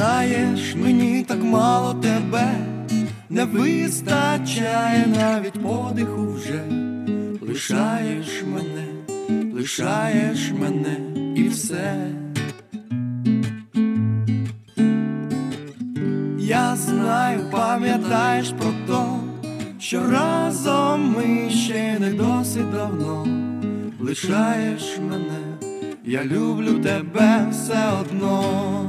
Знаєш, мені так мало тебе, не вистачає навіть подиху вже. Лишаєш мене і все. Я знаю, пам'ятаєш про то, що разом ми ще не досить давно. Лишаєш мене, я люблю тебе все одно.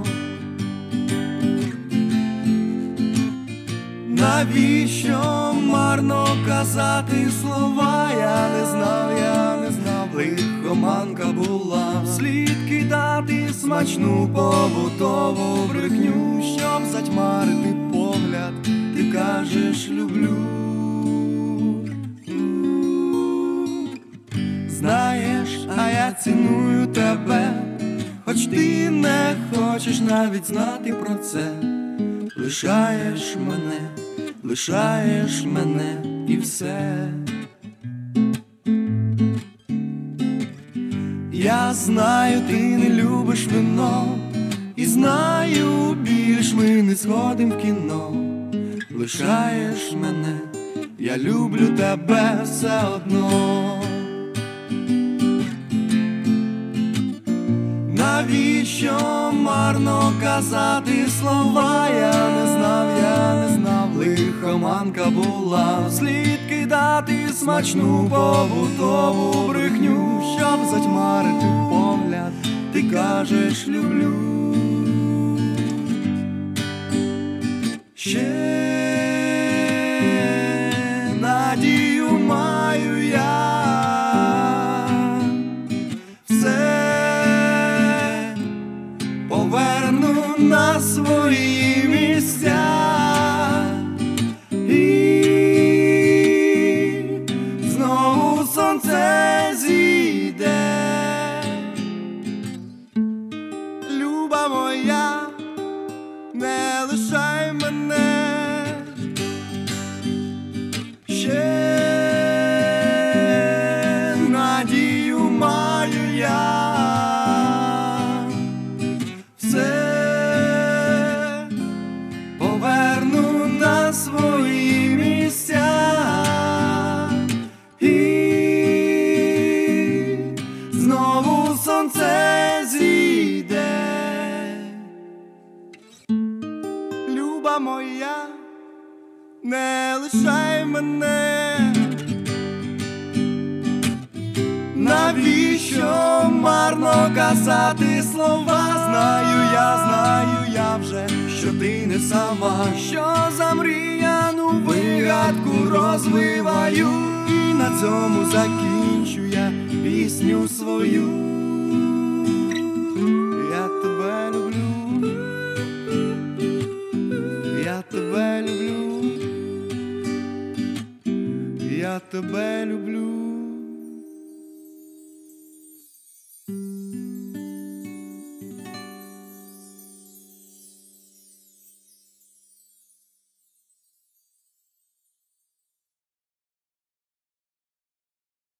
Навіщо марно казати слова? Я не знав, лихоманка була. Вслід кидати смачну побутову брехню, щоб затьмарити погляд, ти кажеш люблю. Знаєш, а я ціную тебе, хоч ти не хочеш навіть знати про це. Лишаєш мене і все. Я знаю, ти не любиш вино, і знаю, більш ми не сходим в кіно. Лишаєш мене, я люблю тебе все одно. Навіщо марно казати слова? Я не знав, лихоманка була. Вслід кидати смачну побутову брехню, щоб затьмарити погляд, ти кажеш люблю. Ще надію маю я, поверну на свої місця, і знову сонце зійде. Люба моя, не лишай мене. Ще надію маю я, поверну на свої місця, і знову сонце зійде. Люба моя, не лишай мене. Навіщо марно казати слова? Знаю я вже, що ти не сама, що замріяну вигадку розвиваю, і на цьому закінчу я пісню свою. Я тебе люблю, я тебе люблю, я тебе люблю.